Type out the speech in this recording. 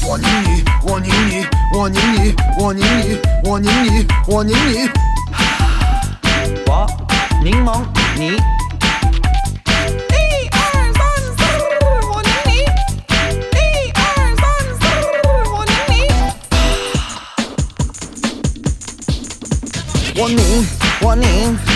我拧你，我拧你，我拧你，我拧你，我拧你，我拧你。 我柠檬你。 我拧，我拧。